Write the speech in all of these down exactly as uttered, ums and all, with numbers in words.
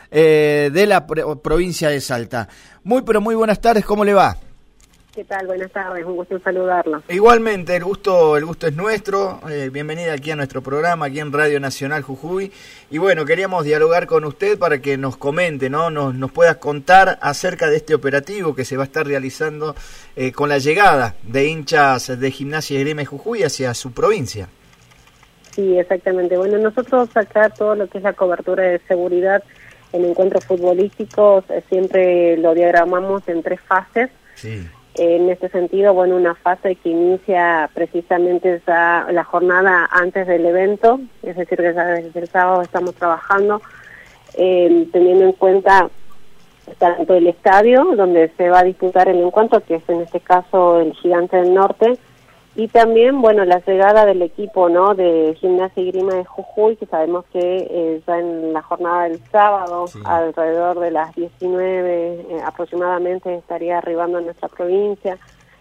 eh, de la pro provincia de Salta. Muy, pero muy buenas tardes, ¿cómo le va? ¿Qué tal? Buenas tardes, un gusto en saludarlo. Igualmente, el gusto el gusto es nuestro. Eh, bienvenida aquí a nuestro programa, aquí en Radio Nacional Jujuy. Y bueno, queríamos dialogar con usted para que nos comente, ¿no? Nos, nos pueda contar acerca de este operativo que se va a estar realizando eh, con la llegada de hinchas de Gimnasia y Esgrima de Jujuy hacia su provincia. Sí, exactamente. Bueno, nosotros acá todo lo que es la cobertura de seguridad en encuentros futbolísticos eh, siempre lo diagramamos en tres fases. Sí. En este sentido, bueno, una fase que inicia precisamente ya la jornada antes del evento, es decir, que ya desde el sábado estamos trabajando, eh, teniendo en cuenta tanto el estadio donde se va a disputar el encuentro, que es en este caso el Gigante del Norte, y también, bueno, la llegada del equipo, ¿no?, de Gimnasia y Esgrima de Jujuy, que sabemos que eh, ya en la jornada del sábado, sí, alrededor de las diecinueve eh, aproximadamente, estaría arribando a nuestra provincia,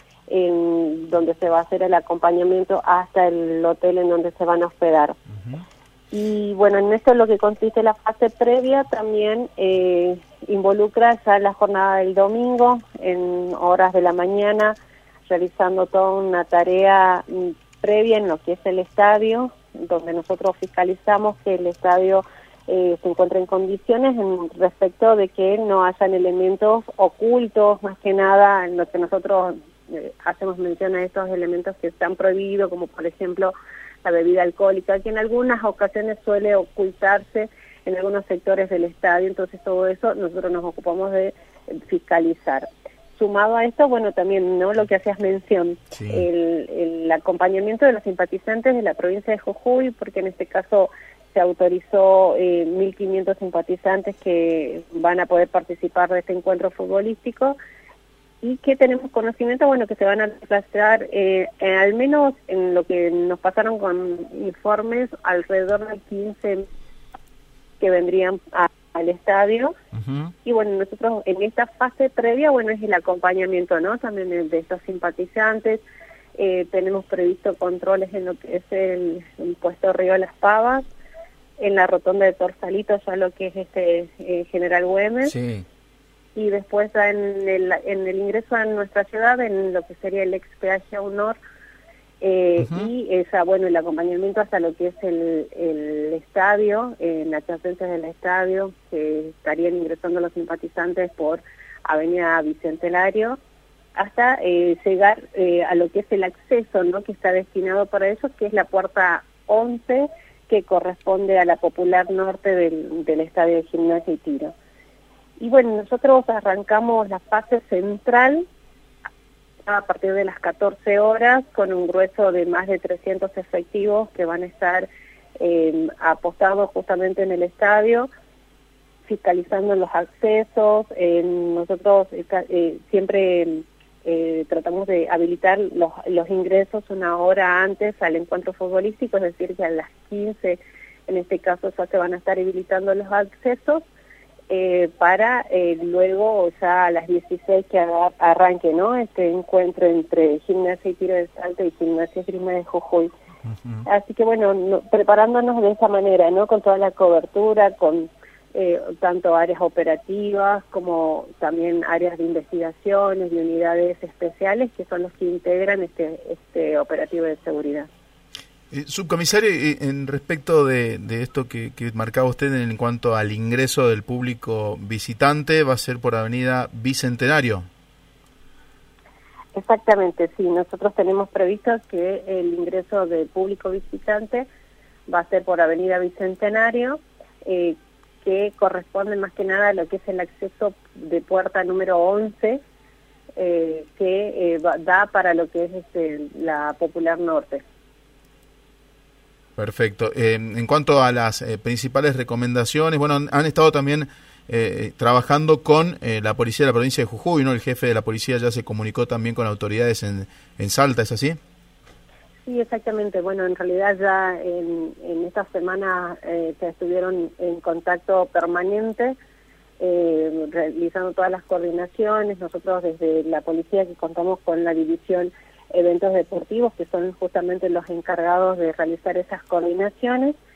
en donde se va a hacer el acompañamiento hasta el hotel en donde se van a hospedar. Uh-huh. Y bueno, en esto lo que consiste la fase previa también eh, involucra ya la jornada del domingo, en horas de la mañana, realizando toda una tarea previa en lo que es el estadio, donde nosotros fiscalizamos que el estadio eh, se encuentre en condiciones en respecto de que no hayan elementos ocultos, más que nada en lo que nosotros eh, hacemos mención a estos elementos que están prohibidos, como por ejemplo la bebida alcohólica, que en algunas ocasiones suele ocultarse en algunos sectores del estadio. Entonces todo eso nosotros nos ocupamos de fiscalizar. Sumado a esto, bueno, también, ¿no?, lo que hacías mención, sí, el, el acompañamiento de los simpatizantes de la provincia de Jujuy, porque en este caso se autorizó eh, mil quinientos simpatizantes que van a poder participar de este encuentro futbolístico, y que tenemos conocimiento, bueno, que se van a desplazar, eh, eh, al menos en lo que nos pasaron con informes, alrededor de quince que vendrían a al estadio. Uh-huh. Y bueno, nosotros en esta fase previa, bueno, es el acompañamiento, ¿no?, también de, de estos simpatizantes. Eh, tenemos previsto controles en lo que es el, el puesto Río Las Pavas, en la rotonda de Torsalito, ya lo que es este eh, General Güemes. Sí. Y después ya en el, en el ingreso a nuestra ciudad, en lo que sería el ex peaje Honor, Eh, uh-huh. y esa, bueno, el acompañamiento hasta lo que es el, el estadio, en las adyacencias del estadio, que estarían ingresando los simpatizantes por Avenida Bicentenario, hasta eh, llegar eh, a lo que es el acceso, ¿no?, que está destinado para eso, que es la puerta once, que corresponde a la Popular Norte del, del estadio de Gimnasia y Tiro. Y bueno, nosotros arrancamos la fase central a partir de las catorce horas, con un grueso de más de trescientos efectivos que van a estar eh, apostados justamente en el estadio, fiscalizando los accesos. Eh, nosotros eh, eh, siempre eh, tratamos de habilitar los, los ingresos una hora antes al encuentro futbolístico, es decir, que a las quince, en este caso, ya se van a estar habilitando los accesos, Eh, para eh, luego ya a las dieciséis que arranque, ¿no?, este encuentro entre Gimnasia y Tiro de Salta y Gimnasia y Esgrima de Jujuy. Uh-huh. Así que bueno, no, preparándonos de esa manera, ¿no?, con toda la cobertura, con eh, tanto áreas operativas como también áreas de investigaciones y unidades especiales, que son los que integran este, este operativo de seguridad. Eh, subcomisario, eh, en respecto de, de esto que, que marcaba usted en cuanto al ingreso del público visitante, va a ser por Avenida Bicentenario. Exactamente, sí. Nosotros tenemos previsto que el ingreso del público visitante va a ser por Avenida Bicentenario, eh, que corresponde más que nada a lo que es el acceso de puerta número once, eh, que eh, va, da para lo que es este, la Popular Norte. Perfecto. Eh, en cuanto a las eh, principales recomendaciones, bueno, han, han estado también eh, trabajando con eh, la policía de la provincia de Jujuy, ¿no? El jefe de la policía ya se comunicó también con autoridades en, en Salta, ¿es así? Sí, exactamente. Bueno, en realidad ya en, en esta semana eh, se estuvieron en contacto permanente, eh, realizando todas las coordinaciones. Nosotros desde la policía, que contamos con la división eventos deportivos, que son justamente los encargados de realizar esas coordinaciones,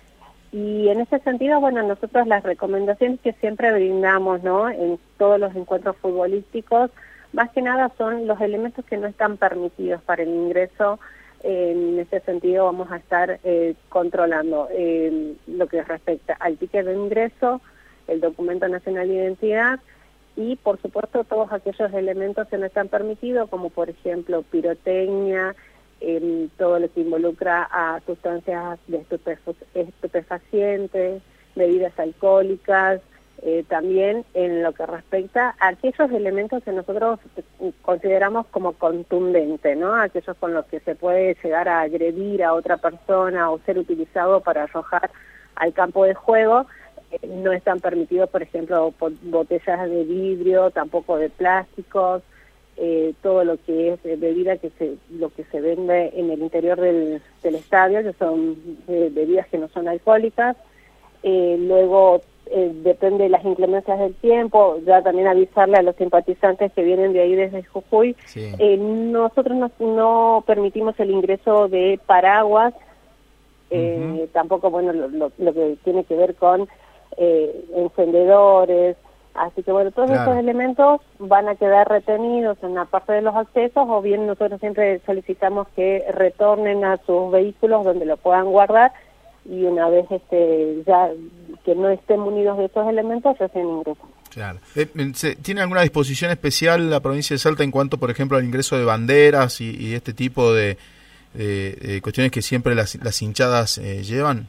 Y en ese sentido, bueno, nosotros las recomendaciones que siempre brindamos, ¿no?, en todos los encuentros futbolísticos, más que nada son los elementos que no están permitidos para el ingreso. En ese sentido vamos a estar eh, controlando eh, lo que respecta al ticket de ingreso, el documento nacional de identidad y, por supuesto, todos aquellos elementos que no están permitidos, como por ejemplo pirotecnia, eh, todo lo que involucra a sustancias de estupefacientes, bebidas alcohólicas, eh, también en lo que respecta a aquellos elementos que nosotros consideramos como contundentes, ¿no? Aquellos con los que se puede llegar a agredir a otra persona o ser utilizado para arrojar al campo de juego. Eh, no están permitidos, por ejemplo, botellas de vidrio, tampoco de plásticos, eh, todo lo que es eh, bebida que se lo que se vende en el interior del, del estadio, que son eh, bebidas que no son alcohólicas. Eh, luego eh, depende de las inclemencias del tiempo, ya también avisarle a los simpatizantes que vienen de ahí desde Jujuy. Sí. Eh, nosotros no, no permitimos el ingreso de paraguas, eh, uh-huh. tampoco, bueno, lo, lo, lo que tiene que ver con eh, encendedores. Así que bueno, todos claro. estos elementos van a quedar retenidos en la parte de los accesos, o bien nosotros siempre solicitamos que retornen a sus vehículos donde lo puedan guardar, y una vez este ya que no estén munidos de estos elementos, recién ingresan. Claro. Eh, ¿Tiene alguna disposición especial la provincia de Salta en cuanto, por ejemplo, al ingreso de banderas y, y este tipo de, de, de cuestiones que siempre las, las hinchadas eh, llevan?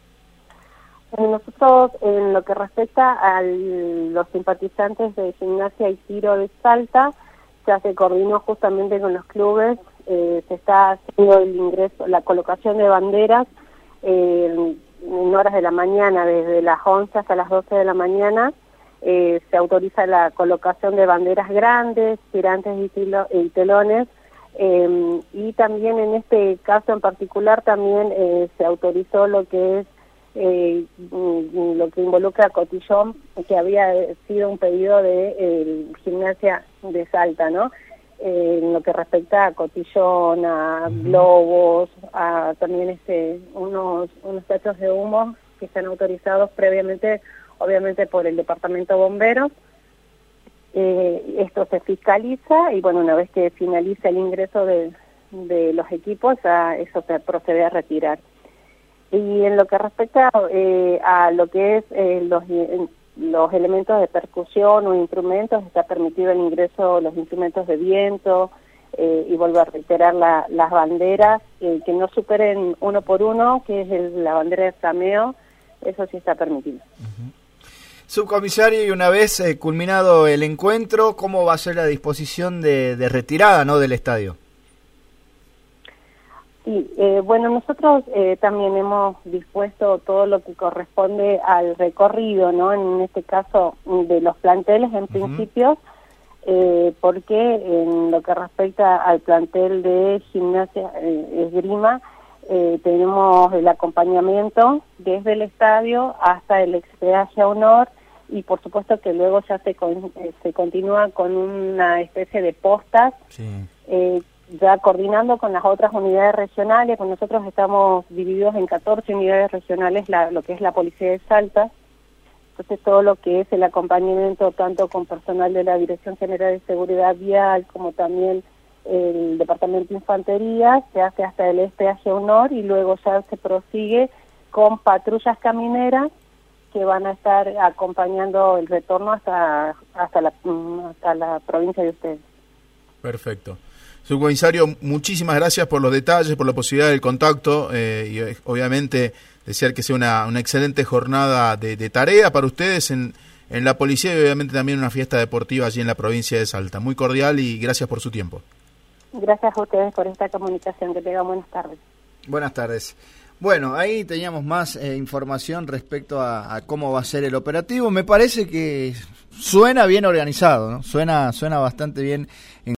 Nosotros, en lo que respecta a los simpatizantes de Gimnasia y Tiro de Salta, ya se coordinó justamente con los clubes, eh, se está haciendo el ingreso, la colocación de banderas eh, en horas de la mañana, desde las once hasta las doce de la mañana. Eh, se autoriza la colocación de banderas grandes, tirantes y, tilo, y telones, eh, y también en este caso en particular también eh, se autorizó lo que es Eh, lo que involucra a Cotillón, que había sido un pedido de eh, Gimnasia de Salta, ¿no? Eh, en lo que respecta a Cotillón, a uh-huh. globos, a también este unos unos tachos de humo que están autorizados previamente, obviamente, por el Departamento Bomberos. Eh, esto se fiscaliza y, bueno, una vez que finaliza el ingreso de, de los equipos, a eso se procede a retirar. Y en lo que respecta eh, a lo que es eh, los, los elementos de percusión o instrumentos, está permitido el ingreso de los instrumentos de viento, eh, y vuelvo a reiterar la, las banderas, eh, que no superen uno por uno, que es el, la bandera de flameo, eso sí está permitido. Uh-huh. Subcomisario, y una vez eh, culminado el encuentro, ¿cómo va a ser la disposición de, de retirada, ¿no?, del estadio? Sí, eh, bueno, nosotros eh, también hemos dispuesto todo lo que corresponde al recorrido, ¿no? En este caso de los planteles, en uh-huh. principio, eh, porque en lo que respecta al plantel de Gimnasia eh, Esgrima, eh, tenemos el acompañamiento desde el estadio hasta el expeaje a honor, y por supuesto que luego ya se, con, eh, se continúa con una especie de postas, sí. eh, ya coordinando con las otras unidades regionales. Con nosotros estamos divididos en catorce unidades regionales, la, lo que es la Policía de Salta. Entonces todo lo que es el acompañamiento tanto con personal de la Dirección General de Seguridad Vial como también el Departamento de Infantería se hace hasta el peaje honor, y luego ya se prosigue con patrullas camineras que van a estar acompañando el retorno hasta hasta la, hasta la provincia de ustedes. Perfecto. Subcomisario, muchísimas gracias por los detalles, por la posibilidad del contacto, eh, y obviamente desear que sea una, una excelente jornada de, de tarea para ustedes en, en la policía, y obviamente también una fiesta deportiva allí en la provincia de Salta. Muy cordial y gracias por su tiempo. Gracias a ustedes por esta comunicación. Que tengan buenas tardes. Buenas tardes. Bueno, ahí teníamos más eh, información respecto a, a cómo va a ser el operativo. Me parece que suena bien organizado, ¿no? Suena, suena bastante bien. En